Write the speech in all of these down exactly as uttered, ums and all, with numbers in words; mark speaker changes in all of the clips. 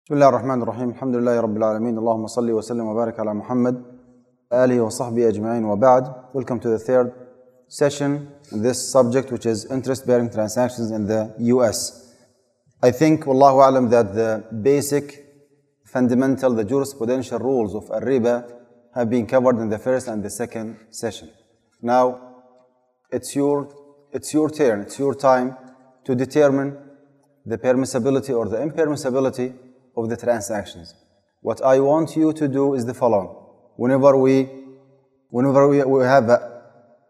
Speaker 1: بسم الله الرحمن الرحيم الحمد لله رب العالمين اللهم صل وسلم وبارك على محمد آله وصحبه أجمعين وبعد. Welcome to the third session in this subject, which is interest-bearing transactions in the U S. I think, wallahu alam, that the basic, fundamental, the jurisprudential rules of al-riba have been covered in the first and the second session. Now, it's your, it's your turn, it's your time to determine the permissibility or the impermissibility of the transactions. What I want you to do is the following. Whenever we, whenever we, we have a,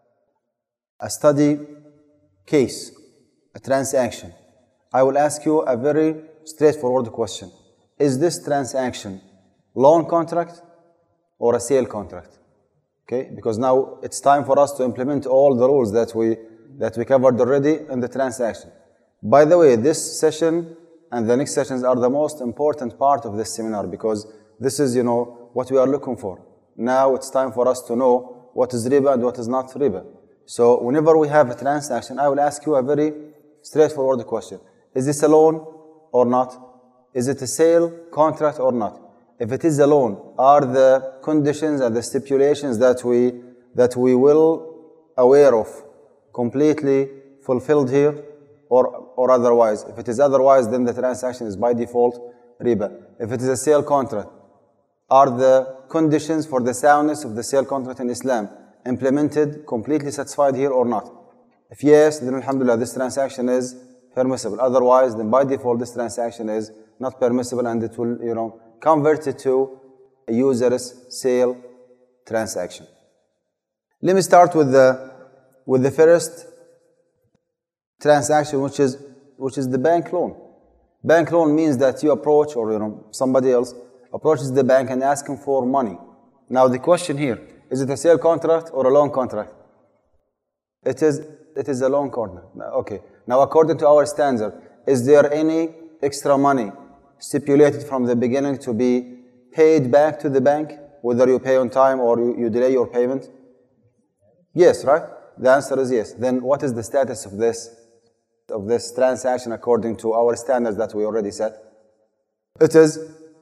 Speaker 1: a study case, a transaction, I will ask you a very straightforward question. Is this transaction loan contract or a sale contract? Okay, because now it's time for us to implement all the rules that we, that we covered already in the transaction. By the way, this session and the next sessions are the most important part of this seminar, because this is, you know, what we are looking for. Now it's time for us to know what is riba and what is not riba. So whenever we have a transaction, I will ask you a very straightforward question. Is this a loan or not? Is it a sale contract or not? If it is a loan, are the conditions and the stipulations that we, that we will aware of completely fulfilled here? Or, or otherwise. If it is otherwise, then the transaction is by default riba. If it is a sale contract, are the conditions for the soundness of the sale contract in Islam implemented, completely satisfied here or not? If yes, then alhamdulillah, this transaction is permissible. Otherwise, then by default, this transaction is not permissible, and it will, you know, convert it to a user's sale transaction. Let me start with the, with the first transaction, which is which is the bank loan. Bank loan means that you approach, or you know, somebody else approaches the bank and asking for money. Now the question here, is it a sale contract or a loan contract? It is it is a loan contract. Okay. Now according to our standard, is there any extra money stipulated from the beginning to be paid back to the bank, whether you pay on time or you, you delay your payment? Yes, right? The answer is yes. Then what is the status of this? of this transaction according to our standards that we already set? It is,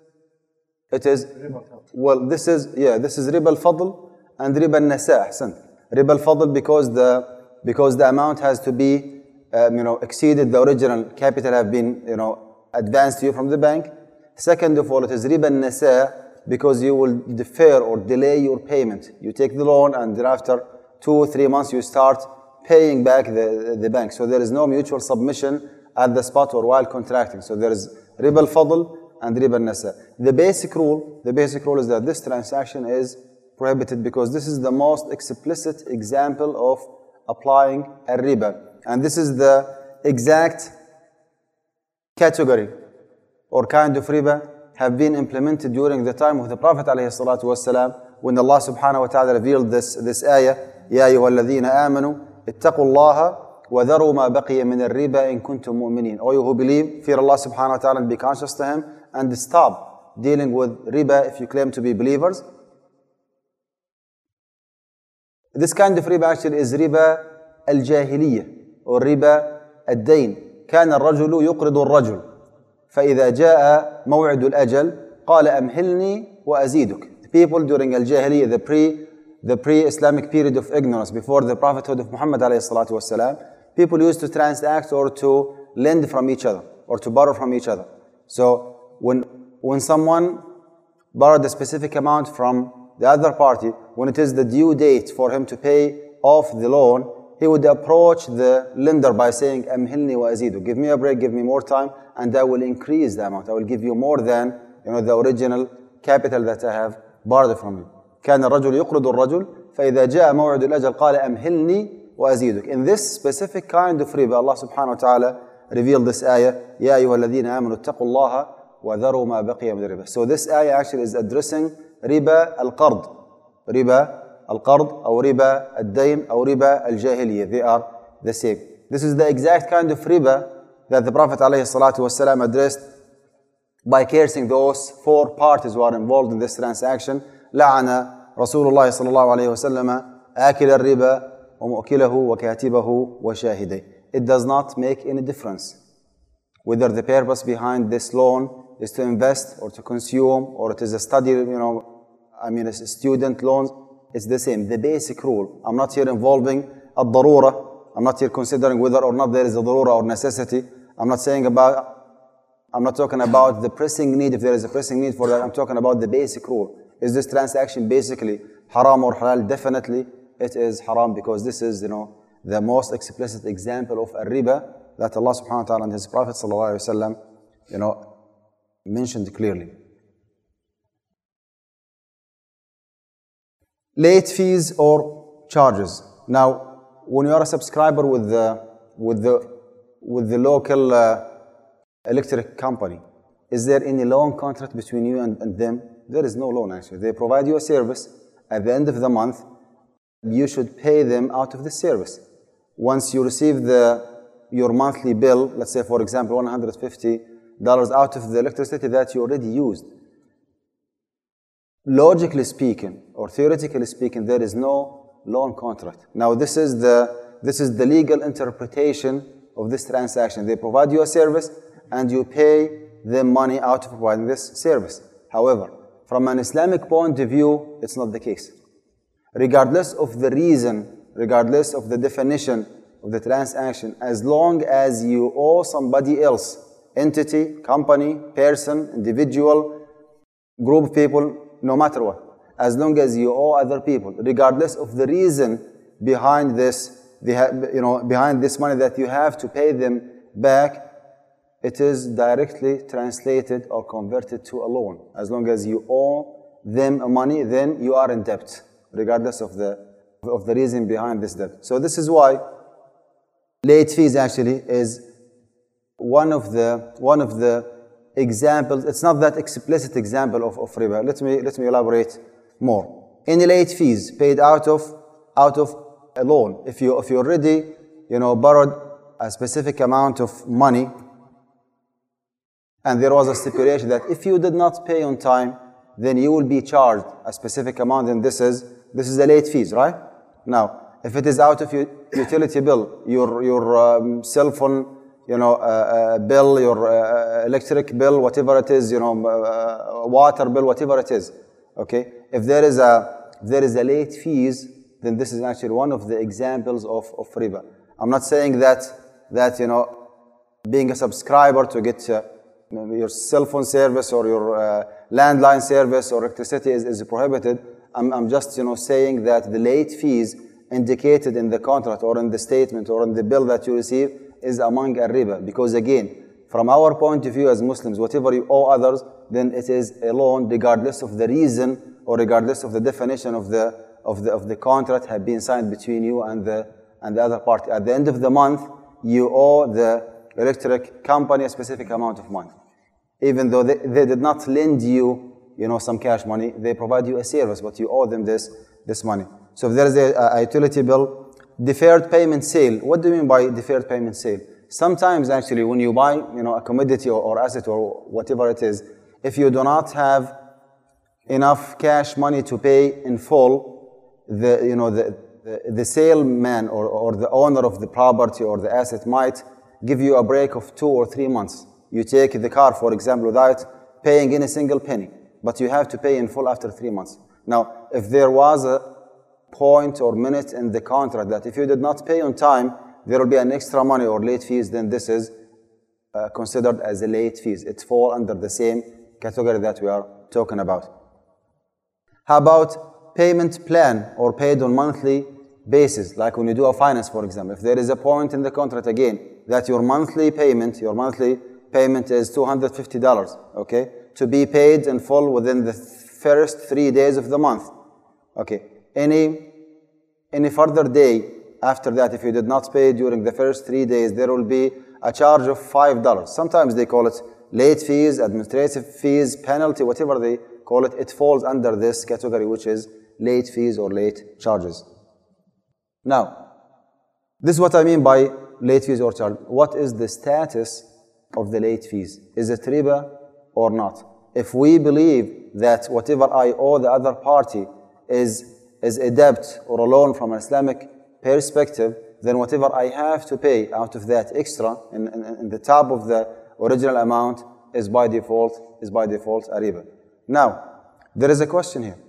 Speaker 1: it is, well, this is, yeah, this is riba al-fadl and riba al-nasa, ahsan. Riba al-fadl because the, because the amount has to be, um, you know, exceeded the original capital have been, you know, advanced to you from the bank. Second of all, it is riba al-nasa because you will defer or delay your payment. You take the loan and thereafter two or three months you start paying back the, the bank. So there is no mutual submission at the spot or while contracting. So there is riba al-fadl and riba al-nasa. The basic rule, the basic rule is that this transaction is prohibited because this is the most explicit example of applying a riba. And this is the exact category or kind of riba have been implemented during the time of the Prophet ﷺ, when Allah subhanahu wa ta'ala revealed this, this ayah, يا أيها الذين آمنوا اتقوا الله وذروا ما بقي من الربا إن كنتم مؤمنين. All you who believe, fear Allah subhanahu wa ta'ala and be conscious to Him, and stop dealing with riba if you claim to be believers. This kind of riba actually is riba al-jahiliyyah or riba al-dayn. كان الرجل يقرض الرجل فإذا جاء موعد الأجل قال أمهلني وأزيدك. The people during al-jahiliyyah, the pre the pre-Islamic period of ignorance before the prophethood of Muhammad alayhi salatu wasalam, people used to transact or to lend from each other or to borrow from each other. So when, when someone borrowed a specific amount from the other party, when it is the due date for him to pay off the loan, he would approach the lender by saying, Amhilni wa azidu, give me a break, give me more time, and I will increase the amount. I will give you more than, you know, the original capital that I have borrowed from you. كان الرجل يقرض الرجل فإذا جاء موعد الأجل قال أمهلني وأزيدك. In this specific kind of riba, Allah subhanahu wa ta'ala revealed this ayah, يا أيها الذين آمنوا اتقوا الله وذروا ما بقي من الربا. So this ayah actually is addressing riba al-qard, riba al-qard or riba al-dayn or riba al-jahiliyyah. They are the same. This is the exact kind of riba that the Prophet alayhi salatu wasalam addressed by cursing those four parties who are involved in this transaction. لعن رسول الله صلى الله عليه وسلم آكل الربا ومؤكله وكاتبه وشاهده. It does not make any difference whether the purpose behind this loan is to invest or to consume, or it is a study, you know, I mean, it's student loans, it's the same. The basic rule. I'm not here involving ad-darura. I'm not here considering whether or not there is a darura or necessity. I'm not saying about, I'm not talking about the pressing need, if there is a pressing need for that. I'm talking about the basic rule. Is this transaction basically haram or halal? Definitely it is haram, because this is, you know, the most explicit example of a riba that Allah subhanahu wa ta'ala and His Prophet sallallahu alayhi wa sallam, you know, mentioned clearly. Late fees or charges. Now, when you are a subscriber with the with the with the local uh, electric company, is there any loan contract between you and, and them? There is no loan actually. They provide you a service. At the end of the month, you should pay them out of the service. Once you receive the your monthly bill, let's say for example one hundred fifty dollars out of the electricity that you already used, logically speaking or theoretically speaking, there is no loan contract. Now this is the this is the legal interpretation of this transaction. They provide you a service and you pay them money out of providing this service. However, from an Islamic point of view, it's not the case. Regardless of the reason, regardless of the definition of the transaction, as long as you owe somebody else, entity, company, person, individual, group of people, no matter what, as long as you owe other people, regardless of the reason behind this, the, you know, behind this money that you have to pay them back, it is directly translated or converted to a loan. As long as you owe them money, then you are in debt, regardless of the of the reason behind this debt. So this is why late fees actually is one of the one of the examples. It's not that explicit example of, of riba. Let me let me elaborate more. Any late fees paid out of out of a loan. If you if you already you know borrowed a specific amount of money, and there was a stipulation that if you did not pay on time, then you will be charged a specific amount, and this is this is a late fees, right? Now, if it is out of your utility bill, your your um, cell phone, you know, uh, uh, bill, your uh, electric bill, whatever it is, you know, uh, water bill, whatever it is, okay? If there is a if there is a late fees, then this is actually one of the examples of of riba. I'm not saying that that you know, being a subscriber to get uh, your cell phone service or your uh, landline service or electricity is, is prohibited. I'm, I'm just you know saying that the late fees indicated in the contract or in the statement or in the bill that you receive is among a riba. Because again, from our point of view as Muslims, whatever you owe others, then it is a loan, regardless of the reason or regardless of the definition of the of the of the contract have been signed between you and the and the other party. At the end of the month, you owe the electric company a specific amount of money. Even though they, they did not lend you, you know, some cash money, they provide you a service, but you owe them this, this money. So if there is a, a utility bill, deferred payment sale. What do you mean by deferred payment sale? Sometimes actually when you buy, you know, a commodity or, or asset or whatever it is, if you do not have enough cash money to pay in full, the, you know, the, the, the salesman or, or the owner of the property or the asset might give you a break of two or three months. You take the car, for example, without paying any single penny, but you have to pay in full after three months. Now, if there was a point or minute in the contract that if you did not pay on time, there will be an extra money or late fees, then this is uh, considered as a late fees. It falls under the same category that we are talking about. How about payment plan or paid on monthly basis, like when you do a finance, for example? If there is a point in the contract again that your monthly payment, your monthly payment is two hundred fifty dollars, okay, to be paid in full within the first three days of the month. Okay, any any further day after that, if you did not pay during the first three days, there will be a charge of five dollars. Sometimes they call it late fees, administrative fees, penalty, whatever they call it. It falls under this category, which is late fees or late charges. Now, this is what I mean by late fees or charge. What is the status of the late fees? Is it riba or not? If we believe that whatever I owe the other party is, is a debt or a loan from an Islamic perspective, then whatever I have to pay out of that extra in, in, in the top of the original amount, is by default, is by default a riba. Now, there is a question here.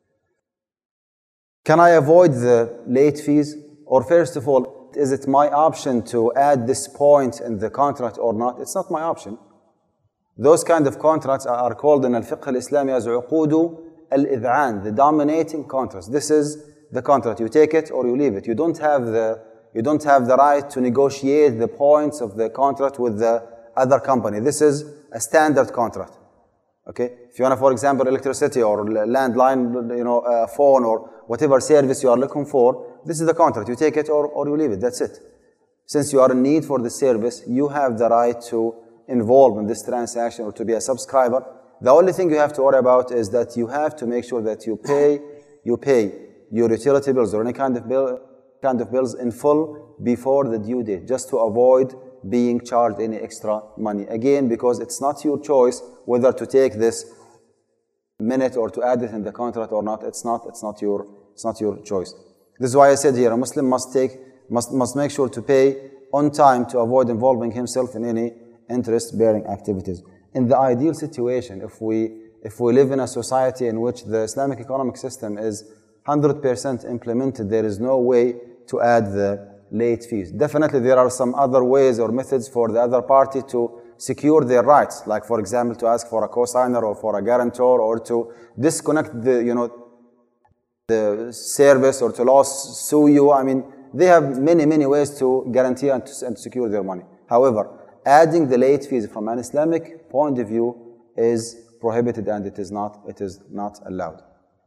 Speaker 1: Can I avoid the late fees? Or first of all, is it my option to add this point in the contract or not? It's not my option. Those kind of contracts are called in al-fiqh al-Islami as uqudu al-id'an, the dominating contracts. This is the contract. You take it or you leave it. You don't have the, you don't have the right to negotiate the points of the contract with the other company. This is a standard contract. Okay? If you want, for example, electricity or landline, you know, uh, phone or whatever service you are looking for, this is the contract. You take it or, or you leave it. That's it. Since you are in need for the service, you have the right to involve in this transaction or to be a subscriber. The only thing you have to worry about is that you have to make sure that you pay, you pay your utility bills or any kind of bill, kind of bills in full before the due date, just to avoid being charged any extra money. Again, because it's not your choice whether to take this minute or to add it in the contract or not. It's not, it's not your, it's not your choice. This is why I said here, a Muslim must take, must, must make sure to pay on time to avoid involving himself in any interest-bearing activities. In the ideal situation, if we, if we live in a society in which the Islamic economic system is one hundred percent implemented, there is no way to add the late fees. Definitely there are some other ways or methods for the other party to secure their rights, like for example to ask for a cosigner or for a guarantor or to disconnect the, you know, the service or to loss sue you. I mean, they have many, many ways to guarantee and to, and to secure their money. However, adding the late fees from an Islamic point of view is prohibited and it is not, it is not allowed.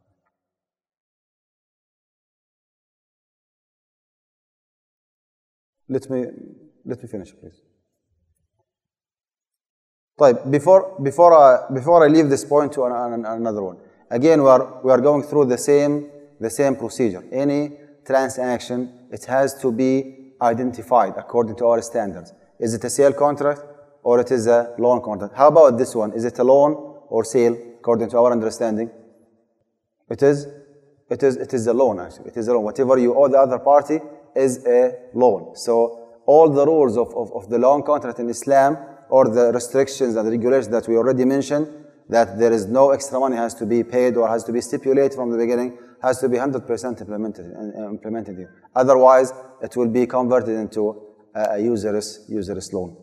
Speaker 1: Let me, let me finish, please. Right, before, before, I, before I leave this point to an, an, another one, again, we are, we are going through the same, the same procedure. Any transaction, it has to be identified according to our standards. Is it a sale contract or it is a loan contract? How about this one? Is it a loan or sale according to our understanding? It is, it is, it is a loan actually. It is a loan. Whatever you owe the other party is a loan. So all the rules of, of, of the loan contract in Islam or the restrictions and the regulations that we already mentioned, that there is no extra money has to be paid or has to be stipulated from the beginning, has to be one hundred percent implemented. implemented here. Otherwise, it will be converted into a usurious, usurious loan.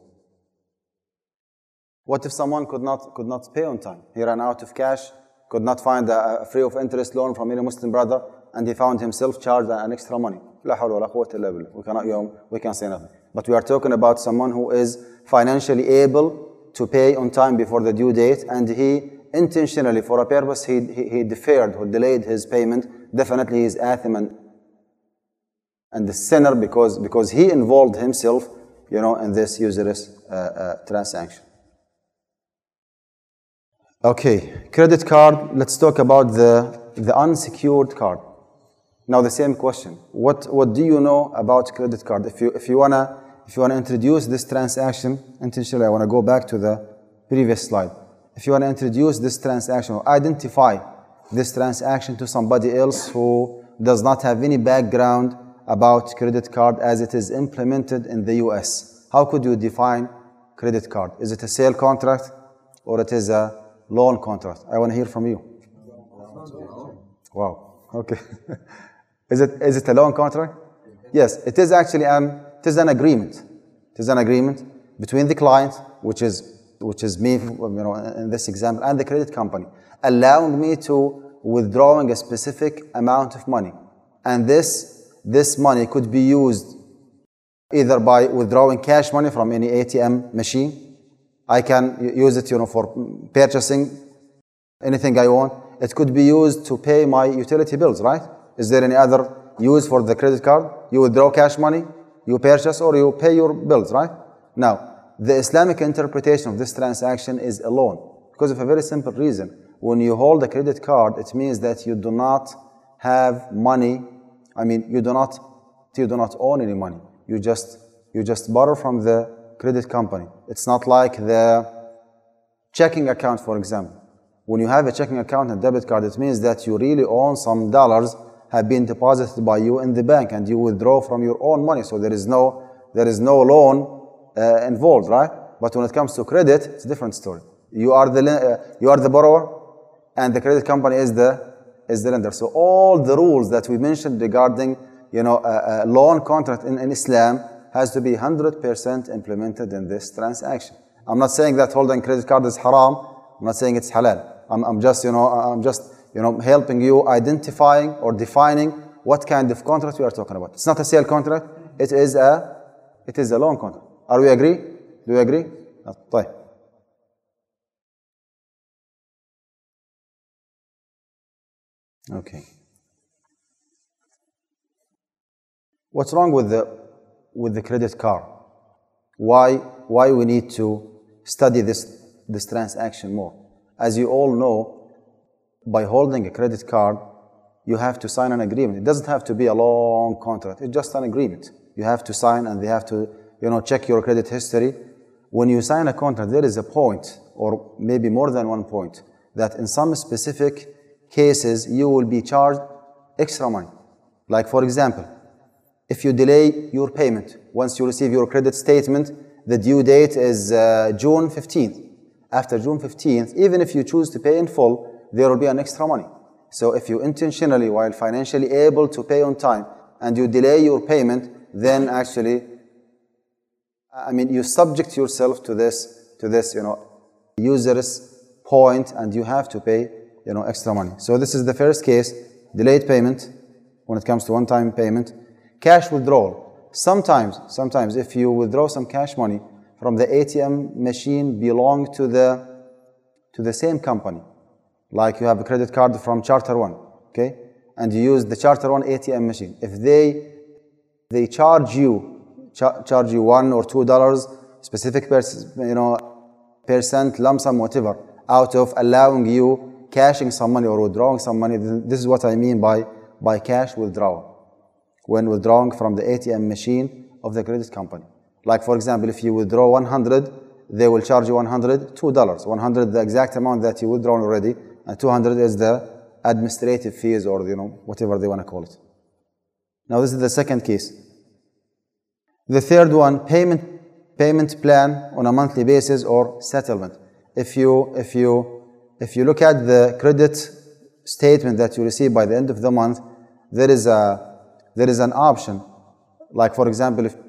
Speaker 1: What if someone could not, could not pay on time? He ran out of cash, could not find a, a free of interest loan from any Muslim brother, and he found himself charged an extra money. We cannot, you know, we can't say nothing. But we are talking about someone who is financially able to pay on time before the due date, and he intentionally, for a purpose, he, he, he deferred or delayed his payment. Definitely he is athim and, and the sinner because, because he involved himself, you know, in this usurious uh, uh, transaction. Okay, credit card. Let's talk about the, the unsecured card. Now the same question. What, what do you know about credit card? If you, if you wanna, if you wanna introduce this transaction, intentionally I wanna go back to the previous slide. If you wanna introduce this transaction or identify this transaction to somebody else who does not have any background about credit card as it is implemented in the U S, how could you define credit card? Is it a sale contract or it is a loan contract? I wanna hear from you. Wow, okay. Is it, is it a loan contract? Yes, it is actually an, it is an agreement. It is an agreement between the client, which is, which is me, you know, in this example, and the credit company, allowing me to withdrawing a specific amount of money. And this, this money could be used either by withdrawing cash money from any A T M machine. I can use it, you know, for purchasing anything I want. It could be used to pay my utility bills, right? Is there any other use for the credit card? You withdraw cash money, you purchase, or you pay your bills, right? Now, the Islamic interpretation of this transaction is a loan because of a very simple reason. When you hold a credit card, it means that you do not have money. I mean, you do not, you do not own any money. You just, you just borrow from the credit company. It's not like the checking account, for example. When you have a checking account and debit card, it means that you really own some dollars have been deposited by you in the bank and you withdraw from your own money. So there is no, there is no loan uh, involved, right? But when it comes to credit, it's a different story. You are the uh, you are the borrower, and the credit company is the is the lender. So all the rules that we mentioned regarding, you know, a, a loan contract in, in Islam has to be one hundred percent implemented in this transaction. I'm not saying that holding credit card is haram. I'm not saying it's halal. I'm, I'm just, you know, I'm just, you know, helping you identifying or defining what kind of contract we are talking about. It's not a sale contract. It is a, it is a loan contract. Are we agree? Do you agree? طيب. Okay. What's wrong with the with the credit card? Why why we need to study this this transaction more? As you all know, by holding a credit card, you have to sign an agreement. It doesn't have to be a long contract. It's just an agreement. You have to sign, and they have to, you know, check your credit history. When you sign a contract, there is a point, or maybe more than one point, that in some specific cases you will be charged extra money. Like, for example, if you delay your payment, once you receive your credit statement, the due date is uh, June fifteenth. After June fifteenth, even if you choose to pay in full, there will be an extra money. So if you intentionally, while financially able to pay on time, and you delay your payment, then actually, I mean, you subject yourself to this, to this, you know, user's point, and you have to pay, you know, extra money. So this is the first case, delayed payment, when it comes to one-time payment. Cash withdrawal. Sometimes, sometimes if you withdraw some cash money from the A T M machine belong to the, to the same company. Like you have a credit card from Charter One, okay? And you use the Charter One A T M machine. If they, they charge you, Char charge you one or two dollars, specific you know, percent, lump sum, whatever, out of allowing you cashing some money or withdrawing some money. This is what I mean by, by cash withdrawal. When withdrawing from the A T M machine of the credit company. Like, for example, if you withdraw one hundred, they will charge you one hundred, two dollars. one hundred, the exact amount that you withdrawn already, and two hundred is the administrative fees, or, you know, whatever they want to call it. Now, this is the second case. The third one, payment payment plan on a monthly basis or settlement. If you if you if you look at the credit statement that you receive by the end of the month, there is a there is an option. Like, for example, if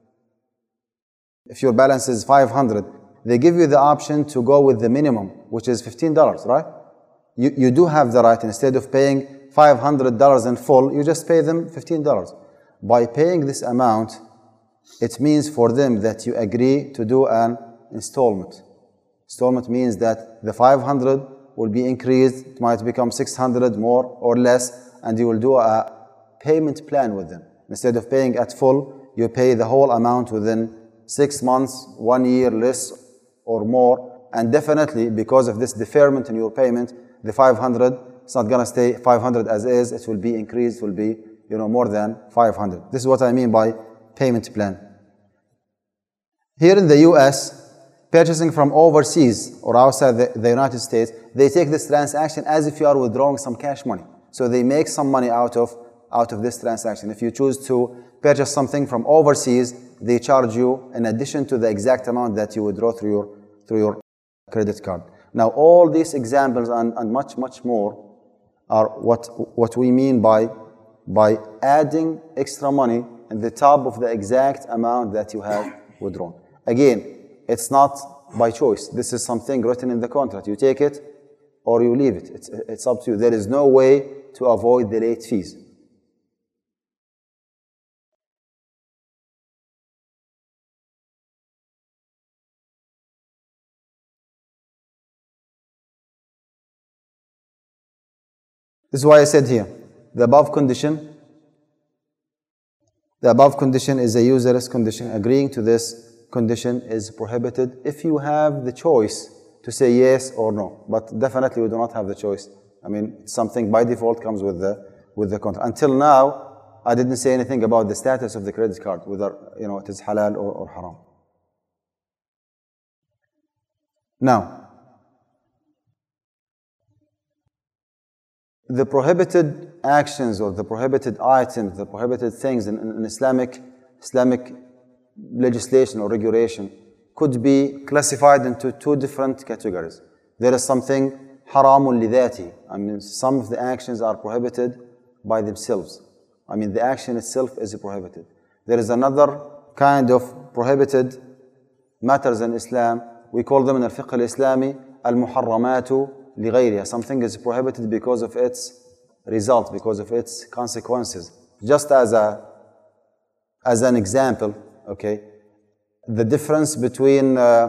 Speaker 1: if your balance is five hundred, they give you the option to go with the minimum, which is fifteen dollars, right? You you do have the right, instead of paying five hundred dollars in full, you just pay them fifteen dollars. By paying this amount, it means for them that you agree to do an installment. Installment means that the five hundred will be increased, it might become six hundred more or less, and you will do a payment plan with them. Instead of paying at full, you pay the whole amount within six months, one year, less or more. And definitely, because of this deferment in your payment, the five hundred, it's not going to stay five hundred as is, it will be increased, will be, you know, more than five hundred. This is what I mean by payment plan. Here in the U S, purchasing from overseas or outside the, the United States, they take this transaction as if you are withdrawing some cash money. So they make some money out of, out of this transaction. If you choose to purchase something from overseas, they charge you in addition to the exact amount that you withdraw through your, through your credit card. Now, all these examples and, and much, much more are what, what we mean by, by adding extra money in the top of the exact amount that you have withdrawn. Again, it's not by choice. This is something written in the contract. You take it or you leave it. It's, it's up to you. There is no way to avoid the late fees. This is why I said here, the above condition, the above condition is a userless condition. Agreeing to this condition is prohibited if you have the choice to say yes or no. But definitely we do not have the choice. I mean, something by default comes with the with the contract. Until now, I didn't say anything about the status of the credit card, whether, you know, it is halal or, or haram. Now, the prohibited actions or the prohibited items, the prohibited things in, in Islamic Islamic legislation or regulation could be classified into two different categories. There is something haramun lidati. I mean, some of the actions are prohibited by themselves. I mean, the action itself is prohibited. There is another kind of prohibited matters in Islam. We call them in al-fiqh al-Islami al-muharramatu lighayriha. Something is prohibited because of its result, because of its consequences. Just as a as an example, okay, the difference between uh,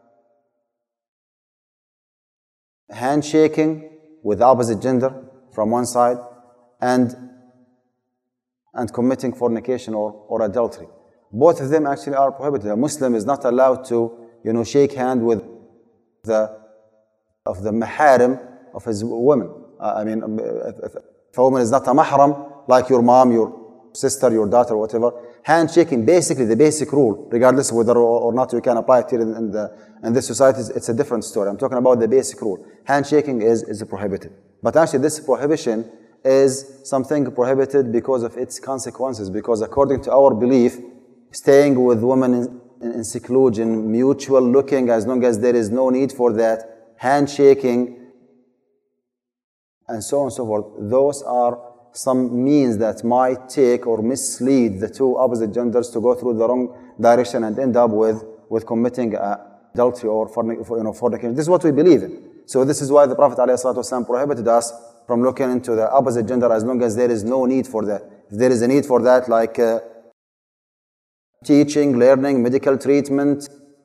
Speaker 1: handshaking with opposite gender from one side and and committing fornication or, or adultery. Both of them actually are prohibited. A Muslim is not allowed to, you know, shake hand with the of the maharim of his woman. Uh, I mean, if a woman is not a mahram, like your mom, your sister, your daughter, whatever, handshaking, basically the basic rule, regardless of whether or not you can apply it here in, in, the, in this society, it's a different story. I'm talking about the basic rule. Handshaking is, is prohibited. But actually this prohibition is something prohibited because of its consequences, because according to our belief, staying with women in, in, in seclusion, mutual looking, as long as there is no need for that, handshaking, and so on and so forth, those are some means that might take or mislead the two opposite genders to go through the wrong direction and end up with, with committing uh, adultery or fornication, you know, fornication. This is what we believe in. So this is why the Prophet ﷺ prohibited us from looking into the opposite gender as long as there is no need for that. If there is a need for that, like uh, teaching, learning, medical treatment,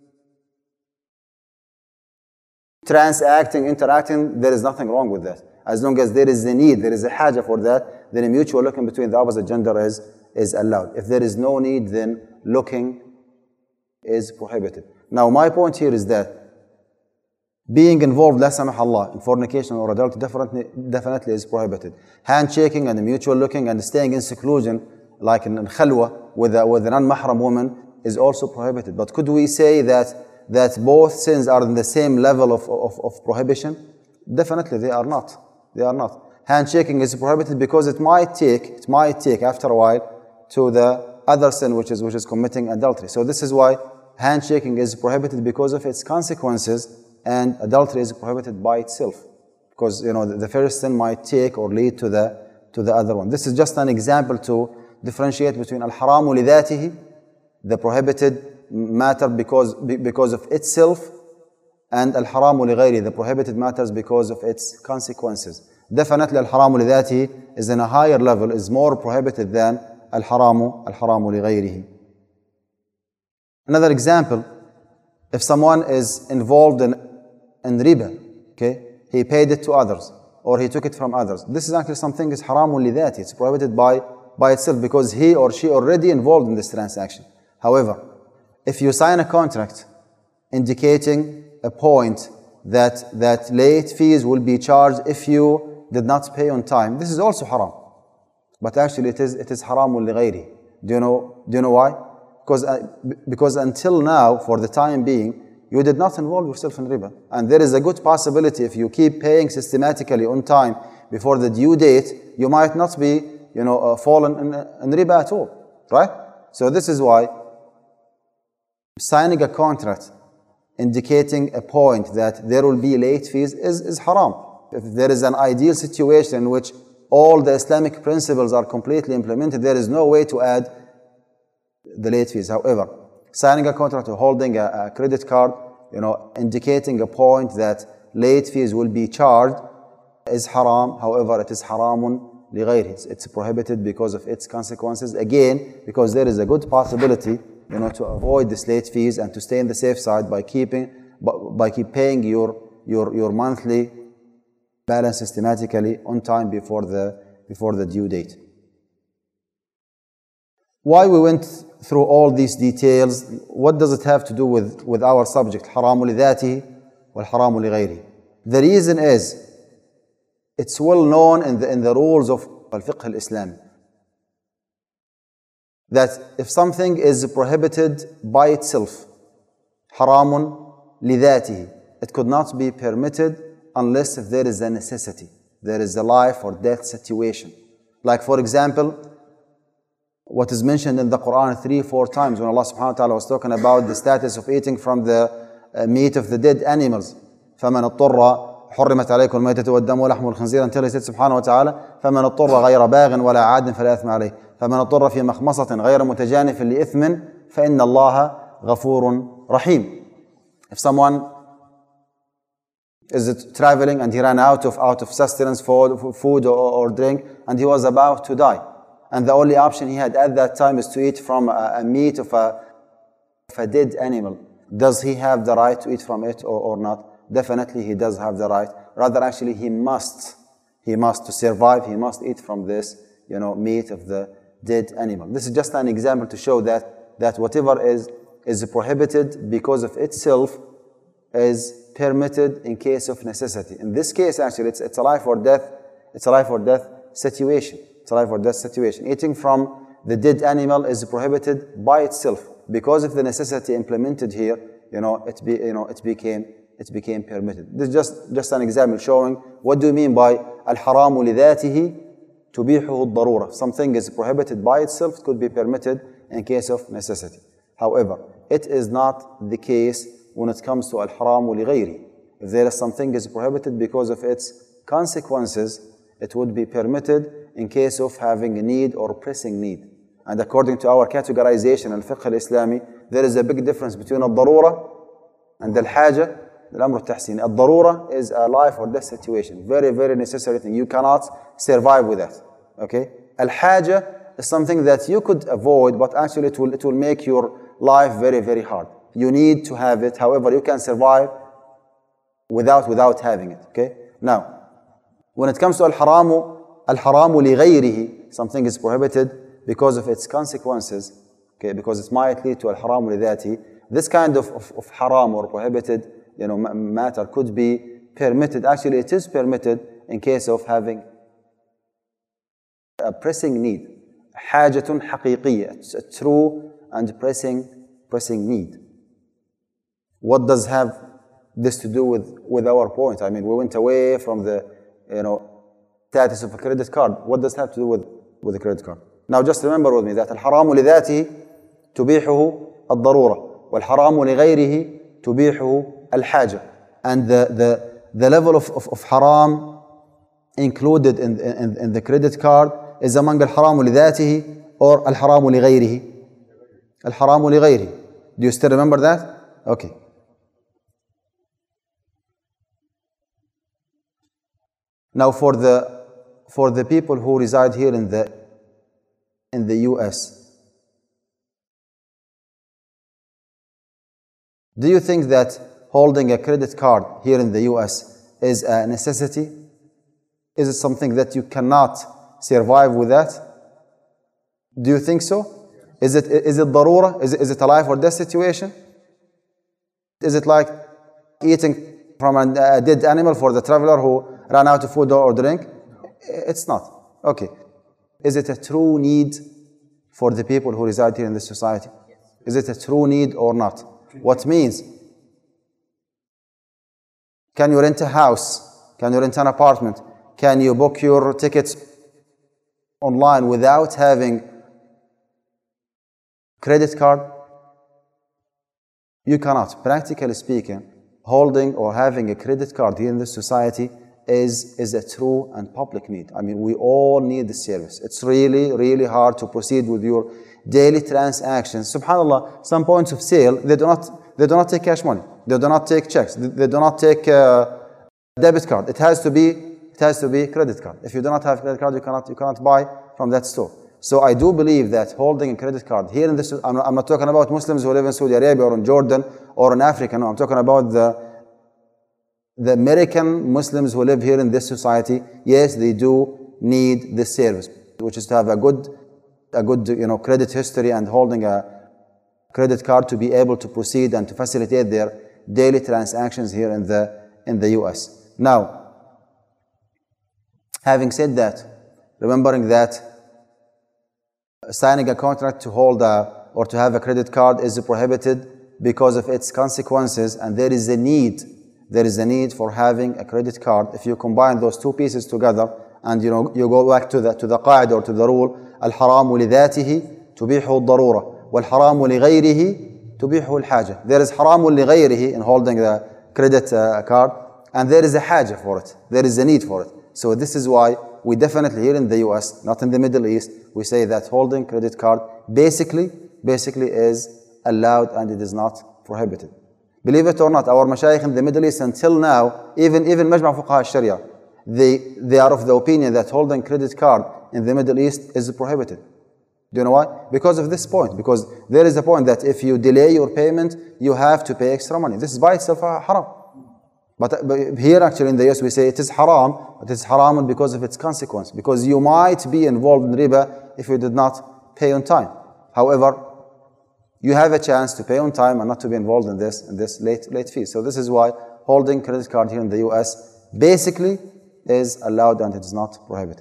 Speaker 1: transacting, interacting, there is nothing wrong with that. As long as there is a need, there is a haja for that, then a mutual looking between the opposite gender is, is allowed. If there is no need, then looking is prohibited. Now, my point here is that being involved, la samah Allah, in fornication or adultery definitely, definitely is prohibited. Handshaking and mutual looking and staying in seclusion, like in, in khalwa, with a, with an non-mahram woman, is also prohibited. But could we say that, that both sins are in the same level of, of, of prohibition? Definitely they are not. They are not. Handshaking is prohibited because it might take, it might take after a while to the other sin, which is which is committing adultery. So this is why handshaking is prohibited because of its consequences, and adultery is prohibited by itself, because you know the, the first sin might take or lead to the to the other one. This is just an example to differentiate between al-haramu lidatihi, the prohibited matter because because of itself, and al-haramu lighayri, the prohibited matters because of its consequences. Definitely al-haramu lidatihi is in a higher level, is more prohibited than al-haramu al-haramu lighayrihi. Another example, if someone is involved in, in riba, okay, he paid it to others, or he took it from others. This is actually something is haramun lidati, it's prohibited by, by itself because he or she already involved in this transaction. However, if you sign a contract indicating a point that, that late fees will be charged if you did not pay on time, this is also haram. But actually it is, it is haramun lighayri. Do you know, do you know why? Because, uh, because until now, for the time being, you did not involve yourself in riba. And there is a good possibility if you keep paying systematically on time before the due date, you might not be, you know, uh, fallen in, in riba at all, right? So this is why signing a contract indicating a point that there will be late fees is, is haram. If there is an ideal situation in which all the Islamic principles are completely implemented, there is no way to add the late fees. However, signing a contract or holding a, a credit card, you know, indicating a point that late fees will be charged is haram. However, it is haramun lighayri. It's, it's prohibited because of its consequences. Again, because there is a good possibility, you know, to avoid this late fees and to stay in the safe side by keeping, by, by keep paying your, your, your monthly balance systematically on time before the, before the due date. Why we went through all these details, what does it have to do with, with our subject, haramu lidatihi wal haramu lighayri? The reason is, it's well known in the, in the rules of al-fiqh al-Islami that if something is prohibited by itself, haramun lidatihi, it could not be permitted unless if there is a necessity, there is a life or death situation. Like for example, what is mentioned in the Quran three, four times when Allah subhanahu wa ta'ala was talking about the status of eating from the uh, meat of the dead animals. فَمَنْ اضْطُرَّ حرمت عليكم الميتة والدم ولحم الخنزير, until he said subhanahu wa ta'ala فَمَنْ اضْطُرَّ غَيْرَ بَاغٍ وَلَا عَادٍ فَلَا إِثْمَ عَلَيْهِ فَمَنْ اضْطُرَّ فِي مَخْمَصَةٍ غَيْرَ مُتَجَانِفٍ لِإِثْمٍ فَإِنَّ اللَّهَ غَفُورٌ رَحِيمٌ. If someone is traveling and he ran out of out of sustenance for food or, or drink, and he was about to die, and the only option he had at that time is to eat from a, a meat of a, of a dead animal, does he have the right to eat from it or, or not? Definitely he does have the right. Rather, actually, he must, he must, to survive, he must eat from this, you know, meat of the dead animal. This is just an example to show that, that whatever is, is prohibited because of itself is permitted in case of necessity. In this case, actually, it's, it's a life or death, it's a life or death situation. It's a life or death situation. Eating from the dead animal is prohibited by itself. Because of the necessity implemented here, you know, it be, you know, it became it became permitted. This is just, just an example showing what do you mean by al-haramu lidhatihi tubihuhu ad-darura. Something is prohibited by itself, it could be permitted in case of necessity. However, it is not the case when it comes to al-haramu lighayri. If there is something is prohibited because of its consequences, it would be permitted in case of having a need or pressing need. And according to our categorization in fiqh al-Islami, there is a big difference between al-darura and al-haja. Al-amr al-tahsin. Al-darura is a life or death situation. Very, very necessary thing. You cannot survive with that. Okay? Al-haja is something that you could avoid, but actually it will, it will make your life very, very hard. You need to have it. However, you can survive without, without having it. Okay? Now, when it comes to al-haramu, al-haramu li ghayrihi, something is prohibited because of its consequences, okay, because it might lead to al-haramu li dhati. This kind of, of, of haram or prohibited, you know, matter could be permitted. Actually, it is permitted in case of having a pressing need. Hajatun haqiqiyya. It's a true and pressing, pressing need. What does have this to do with, with our point? I mean, we went away from the, you know, status of a credit card. What does it have to do with, with a credit card? Now, just remember with me that al-haramu li dhatihi tubihuhu ad-darura wal-haramu li ghayrihi tubihuhu al-haja. And the, the, the level of, of, of haram included in, in, in the credit card is among al-haramu li dhatihi or al-haramu li ghayrihi. Al-haramu li ghayrihi. Do you still remember that? Okay. Now for the for the people who reside here in the in the U S, do you think that holding a credit card here in the U S is a necessity? Is it something that you cannot survive with that? Do you think so? Is it is it darura? Is it, is it a life or death situation? Is it like eating from a, a dead animal for the traveler who ran out of food or drink? It's not. Okay. Is it a true need for the people who reside here in this society? Is it a true need or not? What means? Can you rent a house? Can you rent an apartment? Can you book your tickets online without having credit card? You cannot. Practically speaking, holding or having a credit card here in this society is, is a true and public need. I mean, we all need the service. It's really, really hard to proceed with your daily transactions. SubhanAllah, some points of sale, they do not, they do not take cash money. They do not take checks. They, they do not take uh, debit card. It has to be, it has to be credit card. If you do not have credit card, you cannot, you cannot buy from that store. So I do believe that holding a credit card here in this, I'm not, I'm not talking about Muslims who live in Saudi Arabia or in Jordan or in Africa. No, I'm talking about the The American Muslims who live here in this society. Yes, they do need this service, which is to have a good, a good, you know, credit history and holding a credit card to be able to proceed and to facilitate their daily transactions here in the in the U S. Now, having said that, remembering that signing a contract to hold a or to have a credit card is prohibited because of its consequences, and there is a need. There is a need for having a credit card. If you combine those two pieces together and you know you go back to the to the qaida or to the rule, al-haramu li dhatihi تبيحه الضرورة والحرام لغيره تبيحه الحاجة. There is حرام لغيره in holding the credit uh, card, and there is a حاجة for it. There is a need for it. So this is why we definitely here in the U S, not in the Middle East, we say that holding credit card basically, basically is allowed and it is not prohibited. Believe it or not, our mashayikh in the Middle East until now, even even Majma' Fuqaha al-Sharia, they, they are of the opinion that holding credit card in the Middle East is prohibited. Do you know why? Because of this point. Because there is a point that if you delay your payment, you have to pay extra money. This is by itself haram. But, but here actually in the U S we say it is haram, but it is haram because of its consequence. Because you might be involved in riba if you did not pay on time. However, you have a chance to pay on time and not to be involved in this, in this late, late fee. So this is why holding credit card here in the U S basically is allowed and it is not prohibited.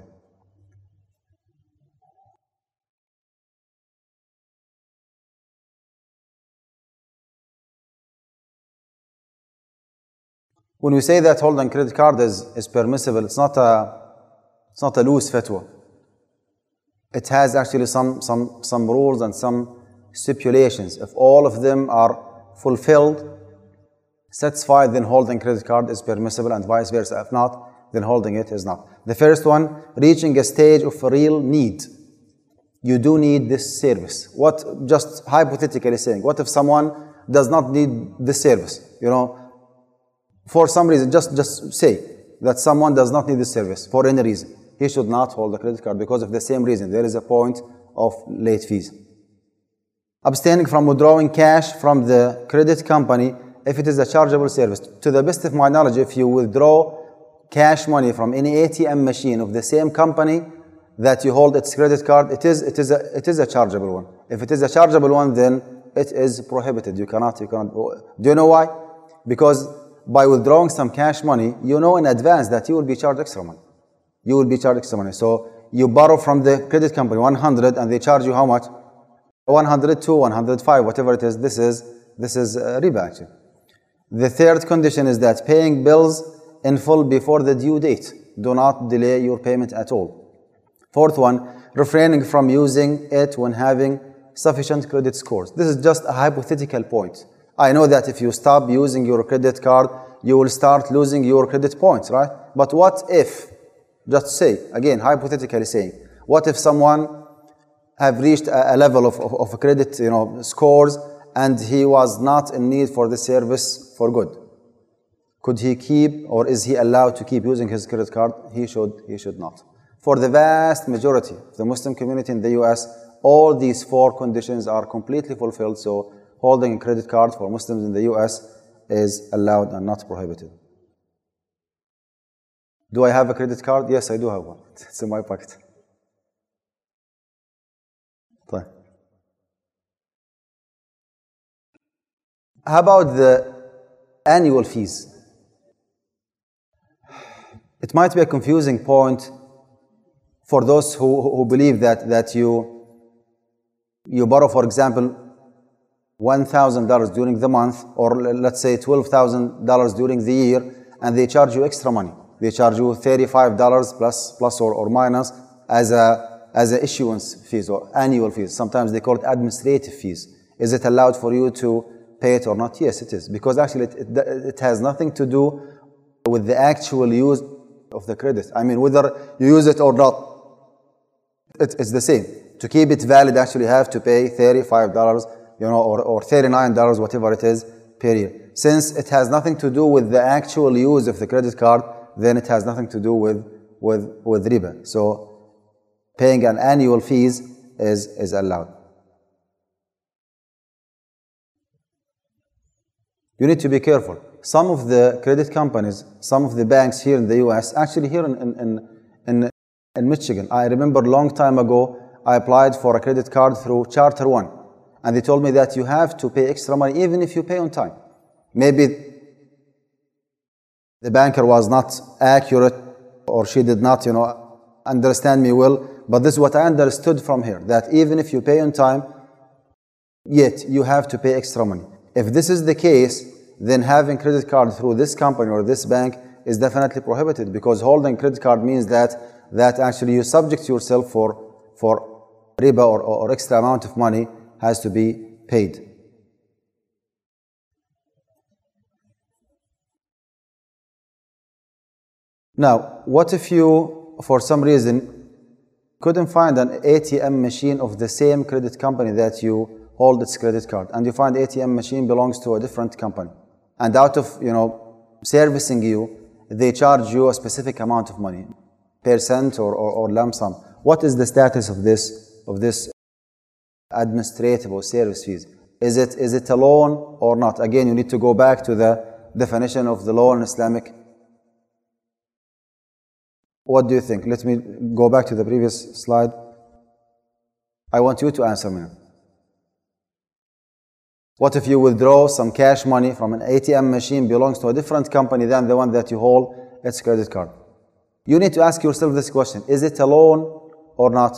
Speaker 1: When we say that holding credit card is, is permissible, it's not a it's not a loose fatwa. It has actually some some some rules and some stipulations. If all of them are fulfilled, satisfied, then holding credit card is permissible, and vice versa. If not, then holding it is not. The first one, reaching a stage of a real need. You do need this service. What, just hypothetically saying, what if someone does not need this service? You know, for some reason, just, just say that someone does not need this service for any reason. He should not hold a credit card because of the same reason. There is a point of late fees. Abstaining from withdrawing cash from the credit company if it is a chargeable service. To the best of my knowledge, if you withdraw cash money from any A T M machine of the same company that you hold its credit card, it is, it is, a, it is a chargeable one. If it is a chargeable one, then it is prohibited. You cannot, you cannot. Do you know why? Because by withdrawing some cash money, you know in advance that you will be charged extra money. You will be charged extra money. So you borrow from the credit company one hundred and they charge you how much? one hundred two, one hundred five, whatever it is. This is, this is uh, riba actually. The third condition is that paying bills in full before the due date. Do not delay your payment at all. Fourth one, refraining from using it when having sufficient credit scores. This is just a hypothetical point. I know that if you stop using your credit card, you will start losing your credit points, right? But what if, just say, again, hypothetically saying, what if someone have reached a, a level of, of, of credit, you know, scores, and he was not in need for the service for good? Could he keep, or is he allowed to keep using his credit card? He should, he should not. For the vast majority of the Muslim community in the U S, all these four conditions are completely fulfilled, so holding a credit card for Muslims in the U S is allowed and not prohibited. Do I have a credit card? Yes, I do have one. It's in my pocket. Fine. How about the annual fees? It might be a confusing point for those who, who believe that, that you, you borrow, for example, one thousand dollars during the month, or let's say twelve thousand dollars during the year, and they charge you extra money. They charge you thirty-five dollars plus, plus or, or minus as a, as a issuance fees or annual fees. Sometimes they call it administrative fees. Is it allowed for you to pay it or not? Yes, it is. Because actually it, it, it has nothing to do with the actual use of the credit. I mean, whether you use it or not, it, it's the same. To keep it valid, actually you have to pay thirty-five dollars, you know, or, or thirty-nine dollars, whatever it is, per year. Since it has nothing to do with the actual use of the credit card, then it has nothing to do with, with, with riba. So paying an annual fees is, is allowed. You need to be careful. Some of the credit companies, some of the banks here in the U S, actually here in, in, in, in Michigan, I remember a long time ago, I applied for a credit card through Charter One. And they told me that you have to pay extra money even if you pay on time. Maybe the banker was not accurate, or she did not, you know, understand me well. But this is what I understood from here, that even if you pay on time, yet you have to pay extra money. If this is the case, then having credit card through this company or this bank is definitely prohibited, because holding credit card means that, that actually you subject yourself for, for riba or, or extra amount of money has to be paid. Now, what if you, for some reason, couldn't find an A T M machine of the same credit company that you hold its credit card, and you find A T M machine belongs to a different company, and out of, you know, servicing you, they charge you a specific amount of money, percent or, or, or lump sum. What is the status of this, of this administrative or service fees? Is it, is it a loan or not? Again, you need to go back to the definition of the loan in Islamic. What do you think? Let me go back to the previous slide. I want you to answer me. What if you withdraw some cash money from an A T M machine belongs to a different company than the one that you hold its credit card? You need to ask yourself this question: is it a loan or not?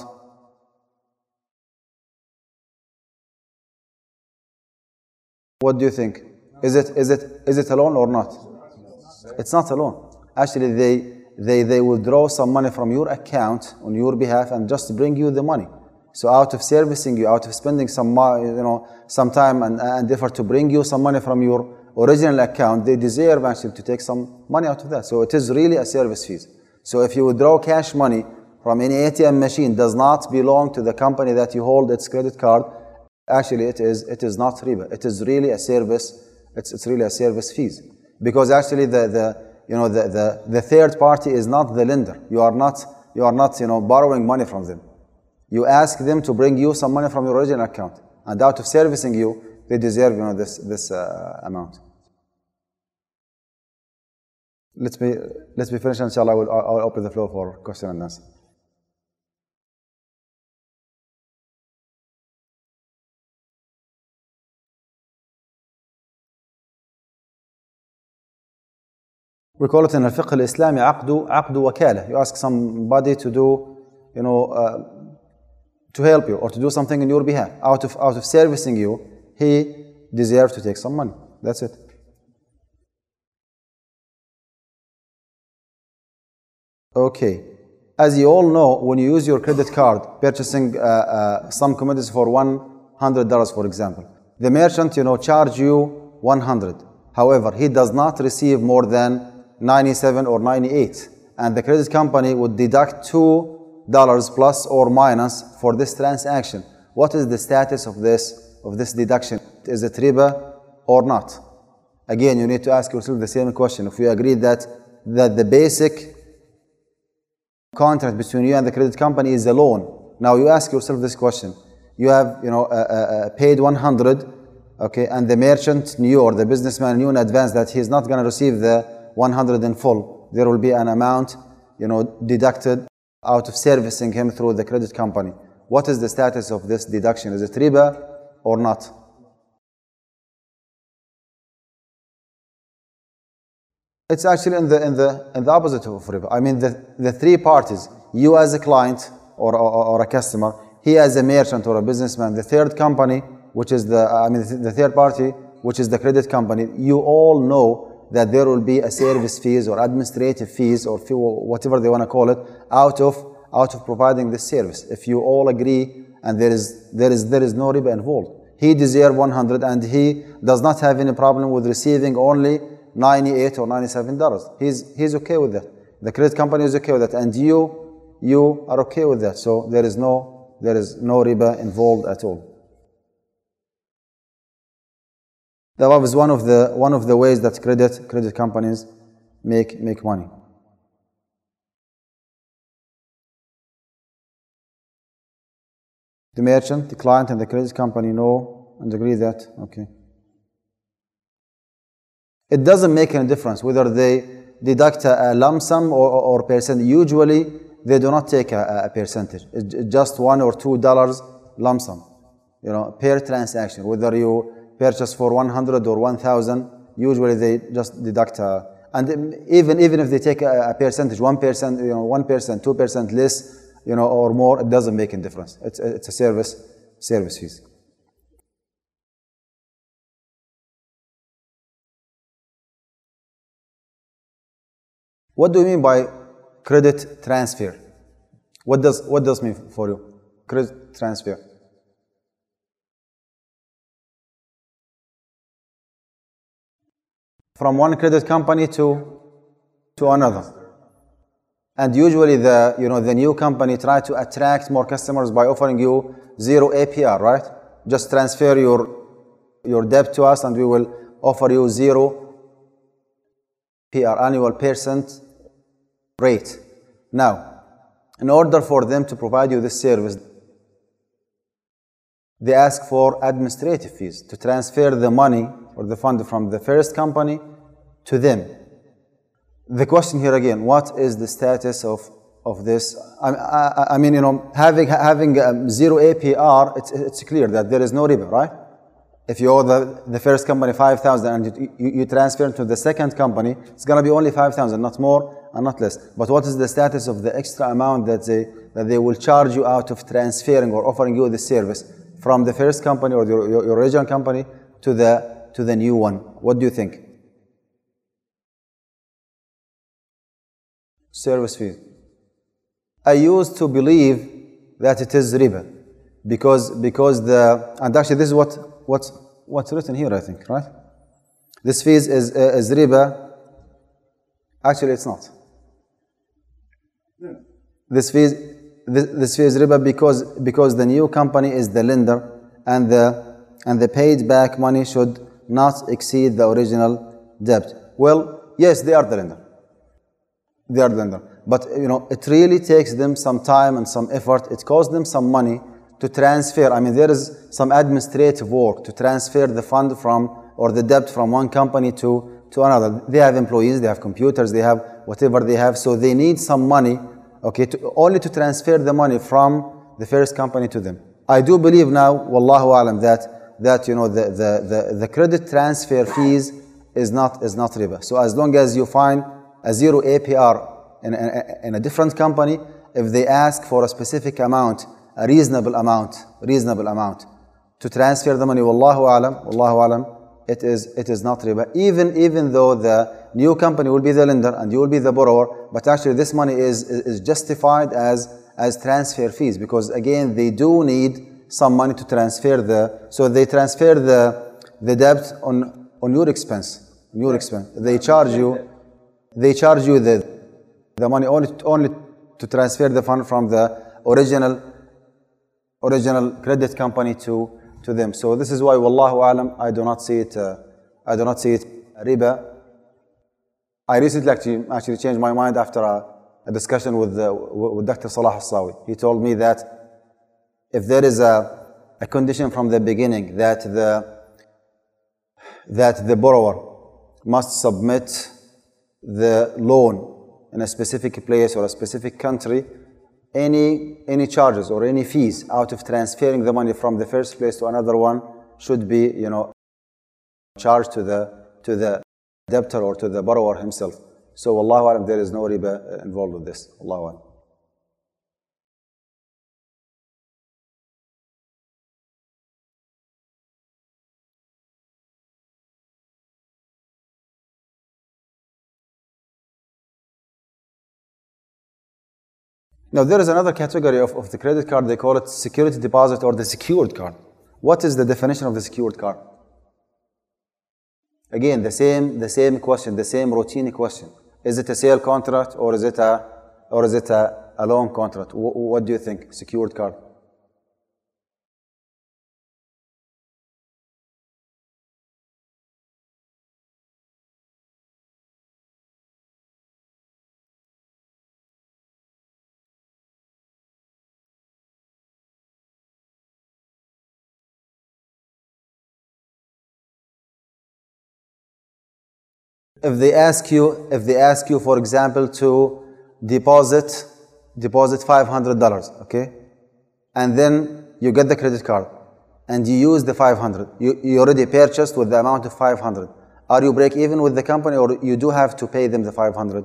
Speaker 1: What do you think? Is it is it is it a loan or not? It's not a loan. Actually, they they they withdraw some money from your account on your behalf and just bring you the money. So out of servicing you, out of spending some you know some time and, and effort to bring you some money from your original account, they deserve actually to take some money out of that. So it is really a service fees. So if you withdraw cash money from any A T M machine, does not belong to the company that you hold its credit card. Actually, it is it is not riba. It is really a service. It's it's really a service fees, because actually the the you know the the the third party is not the lender. You are not you are not you know borrowing money from them. You ask them to bring you some money from your original account, and out of servicing you, they deserve you know this this uh, amount. Let's be let's be finished. Inshallah, I will I will open the floor for question and answer. We call it in al-fiqh al-Islami aqdu, aqdu wakala. You ask somebody to do, you know, uh, to help you or to do something in your behalf. Out of, out of servicing you, he deserves to take some money. That's it. Okay. As you all know, when you use your credit card, purchasing uh, uh, some commodities for one hundred dollars, for example, the merchant, you know, charge you one hundred dollars. However, he does not receive more than ninety-seven or ninety-eight, and the credit company would deduct two dollars plus or minus for this transaction. What is the status of this of this deduction? Is it riba or not? Again, you need to ask yourself the same question. If we agree that that the basic contract between you and the credit company is a loan, now you ask yourself this question: you have you know uh, uh, paid one hundred, okay, and the merchant knew or the businessman knew in advance that he's not going to receive the one hundred in full. There will be an amount, you know, deducted out of servicing him through the credit company. What is the status of this deduction? Is it riba or not? It's actually in the in the in the opposite of riba. I mean, the the three parties: you as a client or or, or a customer, he as a merchant or a businessman, the third company, which is the I mean the third party, which is the credit company. You all know that there will be a service fees or administrative fees or fee, whatever they want to call it, out of out of providing this service. If you all agree and there is there is there is no riba involved, he deserves one hundred and he does not have any problem with receiving only ninety-eight or ninety-seven dollars. He's he's okay with that. The credit company is okay with that, and you you are okay with that. So there is no there is no riba involved at all. The above is one of the one of the ways that credit credit companies make make money. The merchant, the client, and the credit company know and agree that okay. It doesn't make any difference whether they deduct a, a lump sum or, or, or percent. Usually, they do not take a, a percentage. It's just one or two dollars lump sum, you know, per transaction. Whether you purchase for one hundred or one thousand, usually they just deduct a, and even even if they take a, a percentage, one percent, you know, one percent, two percent less, you know, or more, it doesn't make any difference. It's it's a service service fees. What do you mean by credit transfer? What does what does mean for you? credit transfer. From one credit company to, to another. And usually the, you know, the new company try to attract more customers by offering you zero A P R, right? Just transfer your, your debt to us and we will offer you zero P R, annual percent rate. Now, in order for them to provide you this service, they ask for administrative fees to transfer the money or the fund from the first company to them. The question here again, what is the status of, of this? I, I, I mean, you know, having, having um, zero A P R, it's, it's clear that there is no riba, right? If you owe the, the first company five thousand and you, you, you transfer to the second company, it's going to be only five thousand, not more and not less. But what is the status of the extra amount that they, that they will charge you out of transferring or offering you the service from the first company or your, your, your original company to the, to the new one? What do you think? Service fee. I used to believe that it is riba because, because the, and actually this is what, what's, what's written here, I think, right? This fees is, uh, is riba. Actually, it's not. Yeah. This fees, this, this fee is riba because, because the new company is the lender and the, and the paid back money should not exceed the original debt. Well, yes, they are the lender. They are the lender. But, you know, it really takes them some time and some effort. It costs them some money to transfer. I mean, there is some administrative work to transfer the fund from, or the debt from one company to, to another. They have employees, they have computers, they have whatever they have. So they need some money, okay, to, only to transfer the money from the first company to them. I do believe now, wallahu alam, that, that you know, the, the, the, the credit transfer fees is not, is not riba. So as long as you find a zero A P R in, in, in a different company, if they ask for a specific amount, a reasonable amount, reasonable amount to transfer the money, wallahu alam, wallahu alam, it is, it is not riba. Even, even though the new company will be the lender and you will be the borrower, but actually this money is, is justified as, as transfer fees because again, they do need some money to transfer the, so they transfer the, the debt on, on your expense, on your expense. They charge you, they charge you the, the money only, only to transfer the fund from the original, original credit company to, to them. So this is why, wallahu alam, I do not see it, uh, I do not see it riba. I recently actually, actually changed my mind after a, a discussion with, uh, with Doctor Salah Al-Sawi. He told me that if there is a, a condition from the beginning that the, that the borrower must submit the loan in a specific place or a specific country, any, any charges or any fees out of transferring the money from the first place to another one should be, you know, charged to the, to the debtor or to the borrower himself. So, wallahu alam, there is no riba involved with this. Wallahu alam. Now, there is another category of, of the credit card. They call it security deposit or the secured card. What is the definition of the secured card? Again, the same, the same question, the same routine question. Is it a sale contract or is it a, or is it a, a loan contract? W what do you think? Secured card. If they ask you, if they ask you, for example, to deposit, deposit five hundred dollars, okay, and then you get the credit card, and you use the five hundred, you, you already purchased with the amount of five hundred. Are you break even with the company, or you do have to pay them the five hundred?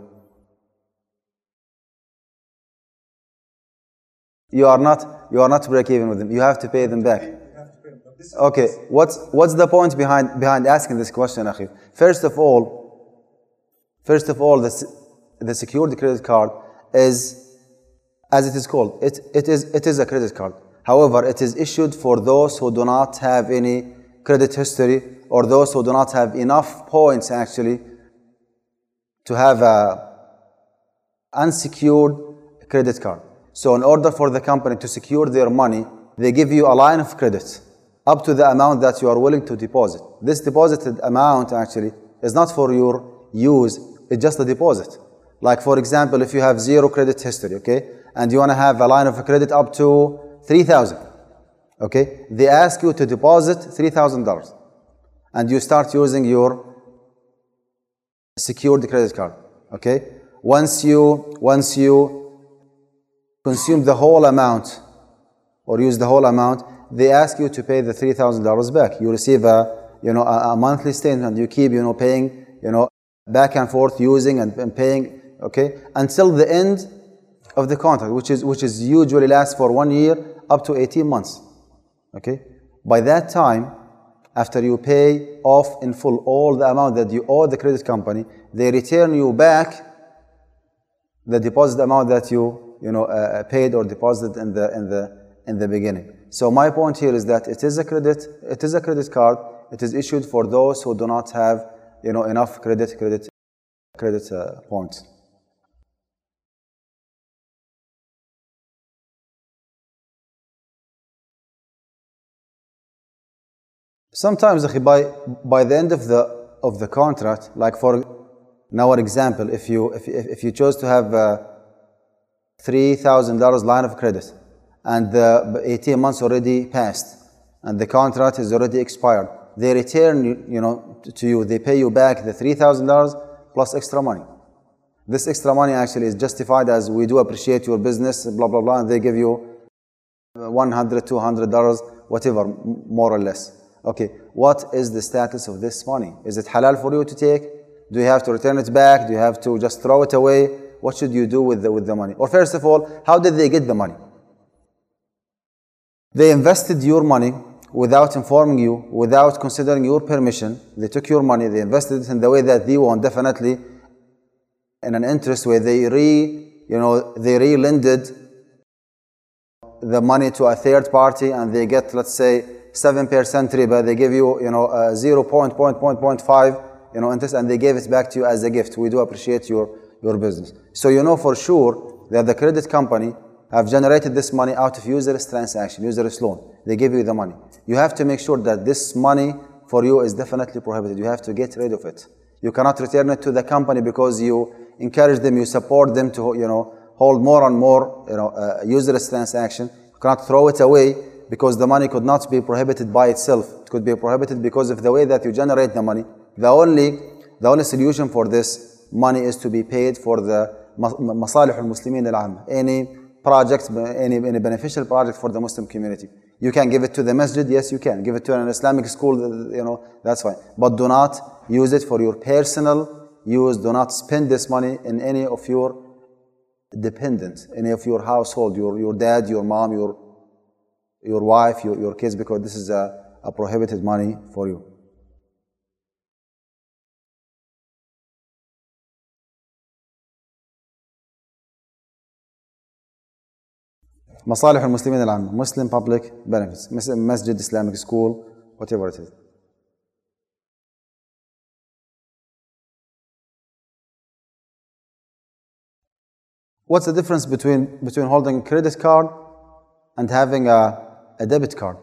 Speaker 1: You are not, you are not break even with them. You have to pay them back. Okay, what's what's the point behind behind asking this question, Akhi? First of all. First of all, the, the secured credit card is, as it is called, it, it, is, it is a credit card. However, it is issued for those who do not have any credit history or those who do not have enough points actually to have a unsecured credit card. So in order for the company to secure their money, they give you a line of credit up to the amount that you are willing to deposit. This deposited amount actually is not for your use, it's just a deposit. Like for example, if you have zero credit history, okay, and you want to have a line of credit up to three thousand dollars, okay, they ask you to deposit three thousand dollars and you start using your secured credit card, okay. Once you, once you consume the whole amount or use the whole amount, they ask you to pay the three thousand dollars back. You receive a, you know, a, a monthly statement. You keep, you know, paying, you know, back and forth using and, and paying, okay, until the end of the contract, which is which is usually lasts for one year up to eighteen months, okay. By that time, after you pay off in full all the amount that you owe the credit company, they return you back the deposit amount that you, you know, uh, paid or deposited in the in the in the beginning. So my point here is that it is a credit, it is a credit card. It is issued for those who do not have, you know, enough credit credit credit uh, points. Sometimes by by the end of the of the contract, like for now, an example, if you if if you chose to have a three thousand dollars line of credit, and the eighteen months already passed, and the contract is already expired, they return you, you know to you. They pay you back the three thousand dollars plus extra money. This extra money actually is justified as we do appreciate your business, blah blah blah, and they give you one hundred, two hundred dollars, whatever, more or less. Okay, what is the status of this money? Is it halal for you to take? Do you have to return it back? Do you have to just throw it away? What should you do with the, with the money? Or first of all, how did they get the money? They invested your money without informing you, without considering your permission. They took your money, they invested it in the way that they want, definitely in an interest where they re, you know, they re-lended the money to a third party, and they get, let's say, seven percent riba. They give you, you know, uh, zero point five, you know, interest, and they gave it back to you as a gift. We do appreciate your, your business. So you know for sure that the credit company have generated this money out of user's transaction, user's loan. They give you the money. You have to make sure that this money for you is definitely prohibited. You have to get rid of it. You cannot return it to the company because you encourage them, you support them to, you know, hold more and more, you know, uh, user's transaction. You cannot throw it away because the money could not be prohibited by itself. It could be prohibited because of the way that you generate the money. The only, the only solution for this money is to be paid for the masalih al-muslimin al-amma, any project, any, any beneficial project for the Muslim community. You can give it to the masjid, yes you can. Give it to an Islamic school, you know, that's fine. But do not use it for your personal use. Do not spend this money in any of your dependents, any of your household, your, your dad, your mom, your, your wife, your, your kids, because this is a, a prohibited money for you. Masalih al-Muslimin al-Amma, Muslim public benefits, masjid, Islamic school, whatever it is. What's the difference between, between holding a credit card and having a, a debit card?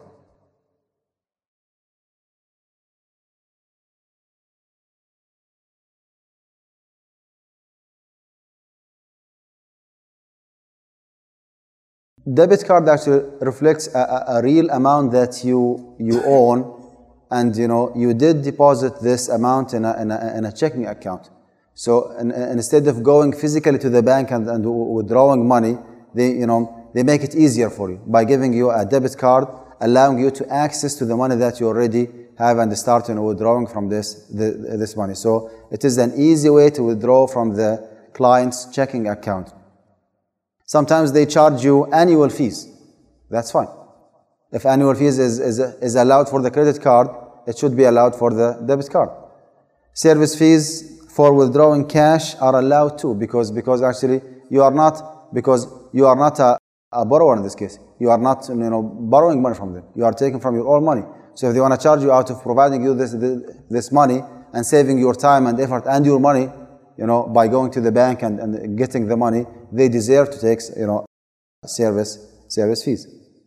Speaker 1: Debit card actually reflects a, a, a real amount that you you own, and you know you did deposit this amount in a, in a, in a checking account. So in, in, instead of going physically to the bank and, and withdrawing money, they you know they make it easier for you by giving you a debit card, allowing you to access to the money that you already have and start you know, withdrawing from this the, this money. So it is an easy way to withdraw from the client's checking account. Sometimes they charge you annual fees. That's fine. If annual fees is, is, is allowed for the credit card, it should be allowed for the debit card. Service fees for withdrawing cash are allowed too, because, because actually you are not, because you are not a a borrower in this case. You are not, you know, borrowing money from them. You are taking from your own money. So if they want to charge you out of providing you this, this, this money and saving your time and effort and your money, you know, by going to the bank and, and getting the money, they deserve to take, you know, service, service fees.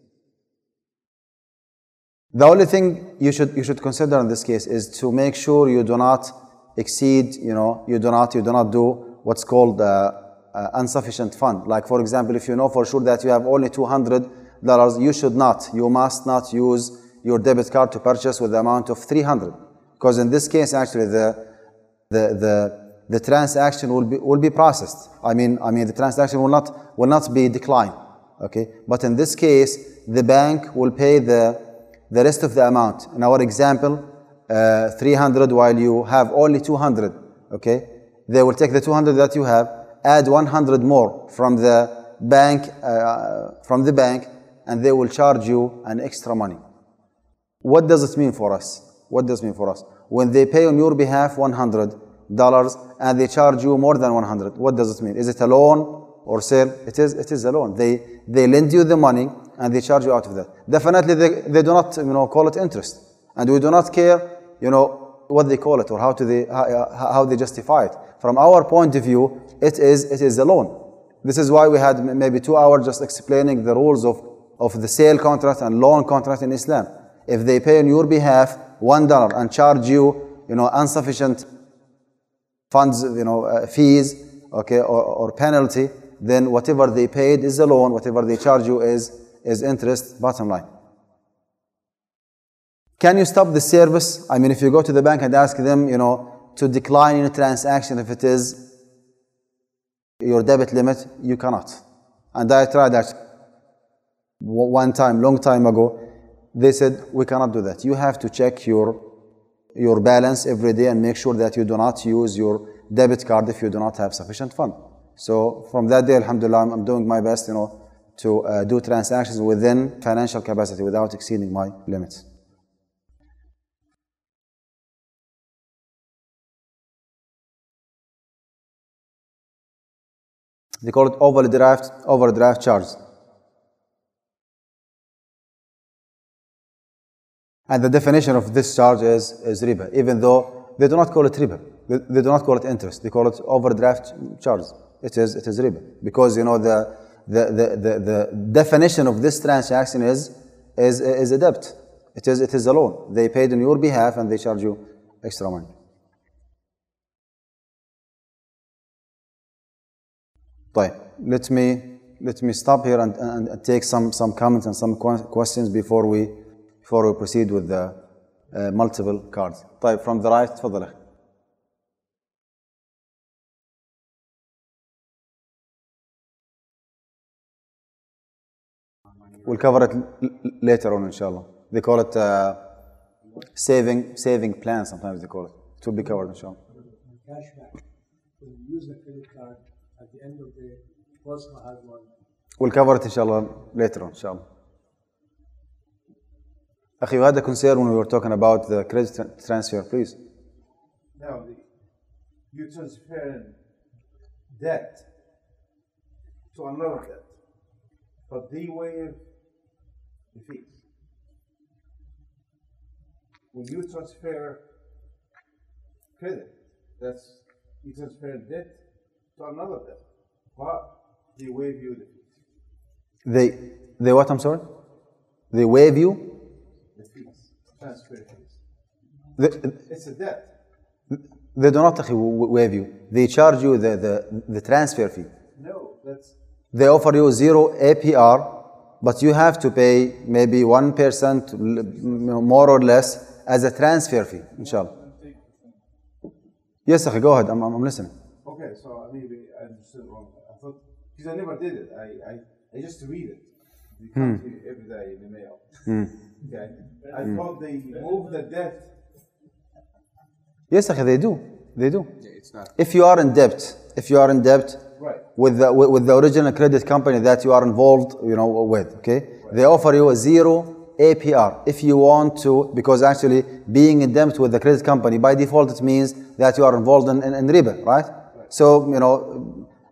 Speaker 1: The only thing you should, you should consider in this case is to make sure you do not exceed, you know, you do not, you do not do what's called uh, uh, insufficient fund. Like for example, if you know for sure that you have only two hundred dollars, you should not, you must not use your debit card to purchase with the amount of three hundred. Because in this case, actually, the, the, the, the transaction will be, will be processed. I mean, I mean, the transaction will not, will not be declined. Okay. But in this case, the bank will pay the, the rest of the amount. In our example, uh, three hundred while you have only two hundred. Okay. They will take the two hundred that you have, add one hundred more from the bank, uh, from the bank, and they will charge you an extra money. What does it mean for us? What does it mean for us? When they pay on your behalf one hundred dollars and they charge you more than one hundred, what does it mean? Is it a loan or sale? It is, it is a loan. They, they lend you the money and they charge you out of that. Definitely they, they do not, you know, call it interest. And we do not care, you know, what they call it or how, to they, how, how they justify it. From our point of view, it is, it is a loan. This is why we had maybe two hours just explaining the rules of, of the sale contract and loan contract in Islam. If they pay on your behalf one dollar and charge you, you know, insufficient funds, you know, uh, fees, okay, or, or penalty, then whatever they paid is a loan. Whatever they charge you is is interest. Bottom line. Can you stop the service? I mean, if you go to the bank and ask them, you know, to decline any transaction if it is your debit limit, you cannot. And I tried that one time, long time ago. They said, we cannot do that. You have to check your, your balance every day and make sure that you do not use your debit card if you do not have sufficient fund. So from that day, alhamdulillah, I'm, I'm doing my best, you know, to uh, do transactions within financial capacity without exceeding my limits. They call it overdraft, overdraft charge. And the definition of this charge is, is riba, even though they do not call it riba. They, they do not call it interest. They call it overdraft charge. It is, it is riba. Because, you know, the, the, the, the, the definition of this transaction is, is, is a debt. It is, it is a loan. They paid on your behalf and they charge you extra money. طيب, let me, let me stop here and, and, and take some, some comments and some questions before we before we proceed with the uh, multiple cards. طيب, from the right, تفضل أخي. We'll cover it later on, inshallah. They call it uh, saving saving plan. Sometimes they call it. It will be covered, inshallah.
Speaker 2: Cashback. When you use the credit card at the end of the day, person has one.
Speaker 1: We'll cover it, inshallah, later on, inshallah. Akhi, you had a concern when we were talking about the credit tra transfer, please.
Speaker 3: Now, the, you transfer debt to another debt, but they waive the fees. When you transfer credit, that's you transfer debt to another debt, but they waive you the fees.
Speaker 1: They, they what, I'm sorry? They waive you?
Speaker 3: The fees, transfer fees.
Speaker 1: The,
Speaker 3: it's a debt.
Speaker 1: They do not waive you. They charge you the, the, the transfer fee.
Speaker 3: No, that's...
Speaker 1: They offer you zero A P R, but you have to pay maybe one percent more or less as a transfer fee, inshallah. Yes, go ahead, I'm, I'm listening.
Speaker 3: Okay, so maybe I understood wrong. I thought, because I never did it, I, I, I just read it. They come to me every day in the mail.
Speaker 1: Hmm.
Speaker 3: Okay. I thought they moved the debt.
Speaker 1: Yes, they do. They do.
Speaker 4: Yeah, it's not.
Speaker 1: If you are in debt, if you are in debt
Speaker 3: Right.
Speaker 1: with the with, with the original credit company that you are involved, you know, with, okay, right. They offer you a zero A P R if you want to, because actually being in debt with the credit company by default it means that you are involved in, in, in riba, right? Right? So you know,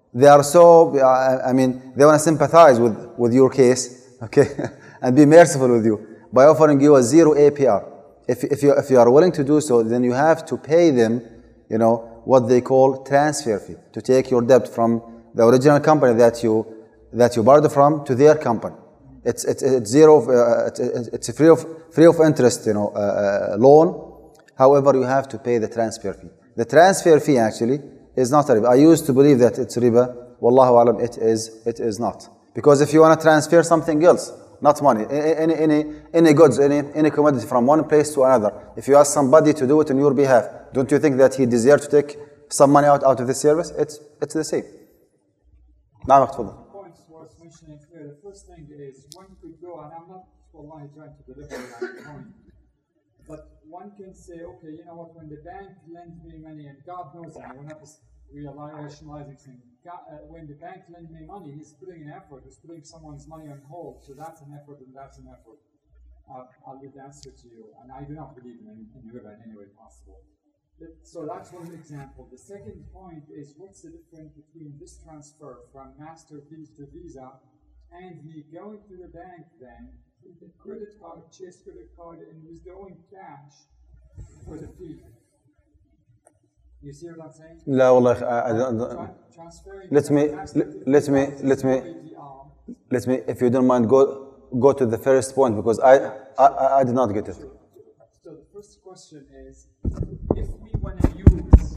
Speaker 1: they are so, I mean, they want to sympathize with, with your case, okay, and be merciful with you by offering you a zero A P R. If, if, you, if you are willing to do so, then you have to pay them, you know, what they call transfer fee, to take your debt from the original company that you, that you borrowed from to their company. It's, it's, it's zero, uh, it's, it's a free of, free of interest, you know, uh, uh, loan. However, you have to pay the transfer fee. The transfer fee actually is not a riba. I used to believe that it's riba. Wallahu alam, it is, it is not. Because if you want to transfer something else, not money, any, any, any goods, any, any commodity from one place to another, if you ask somebody to do it on your behalf, don't you think that he deserves to take some money out, out of the service? It's, it's the same. نعم تفضل.
Speaker 4: Points worth mentioning here. The first thing is one could go, and I'm not wallahi trying to deliver that point, but one can say, okay, you know what, when the bank lends me money, and God knows that, we're not just rationalizing things. God, uh, when the bank lends me money, he's putting an effort, he's putting someone's money on hold, so that's an effort and that's an effort. Uh, I'll leave the answer to you, and I do not believe in, in riba in any way possible. So that's one example. The second point is, what's the difference between this transfer from Master to Visa and me going to the bank then with the credit card, Chase credit card, and withdrawing cash for the fee? You see what I'm saying?
Speaker 1: لا والله I don't. Let me let me let me let me if you don't mind go go to the first point, because I I, I did not get it.
Speaker 4: So the first question is, if we want to use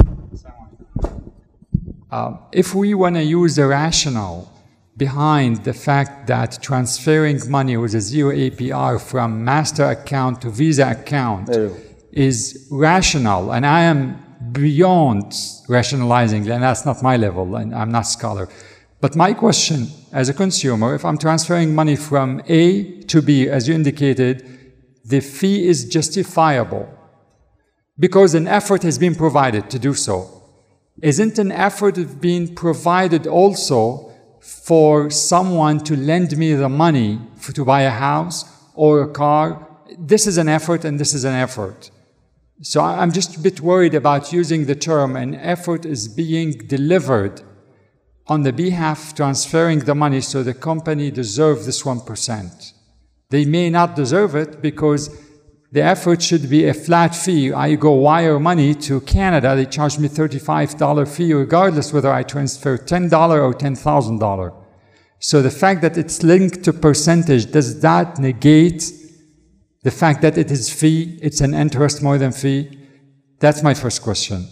Speaker 4: um, if we want to use the rationale behind the fact that transferring money with a zero A P R from Master account to Visa account is rational, and I am beyond rationalizing, and that's not my level, and I'm not a scholar. But my question as a consumer, if I'm transferring money from A to B, as you indicated, the fee is justifiable because an effort has been provided to do so. Isn't an effort being provided also for someone to lend me the money for, to buy a house or a car? This is an effort and this is an effort. So I'm just a bit worried about using the term an effort is being delivered on the behalf transferring the money, so the company deserves this one percent. They may not deserve it because the effort should be a flat fee. I go wire money to Canada, they charge me thirty-five dollars fee regardless whether I transfer ten dollars or ten thousand dollars. So the fact that it's linked to percentage, does that negate the fact that it is fee, it's an interest more than fee? That's my first question.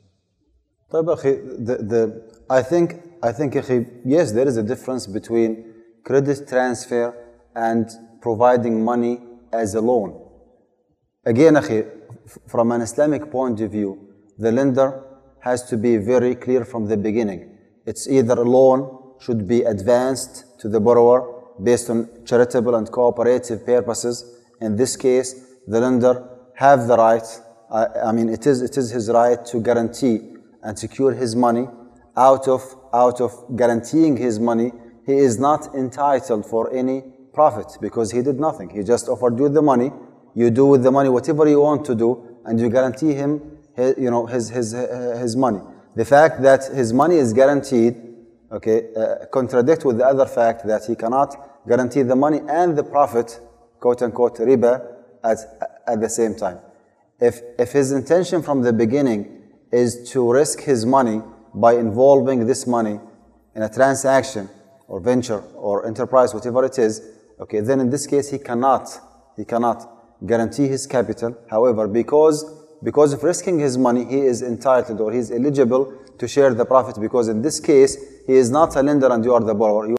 Speaker 1: the, the, I think, I think yes, there is a difference between credit transfer and providing money as a loan. Again, from an Islamic point of view, the lender has to be very clear from the beginning. It's either a loan should be advanced to the borrower based on charitable and cooperative purposes. In this case, the lender have the right, I, I mean, it is, it is his right to guarantee and secure his money. Out of, out of guaranteeing his money, he is not entitled for any profit because he did nothing. He just offered you the money. You do with the money whatever you want to do, and you guarantee him, his, you know, his, his, his money. The fact that his money is guaranteed, okay, uh, contradict with the other fact that he cannot guarantee the money and the profit, quote unquote, riba, at, at the same time. If, if his intention from the beginning is to risk his money by involving this money in a transaction or venture or enterprise, whatever it is, okay, then in this case he cannot, he cannot guarantee his capital. However, because, because of risking his money, he is entitled or he is eligible to share the profit, because in this case, he is not a lender and you are the borrower. You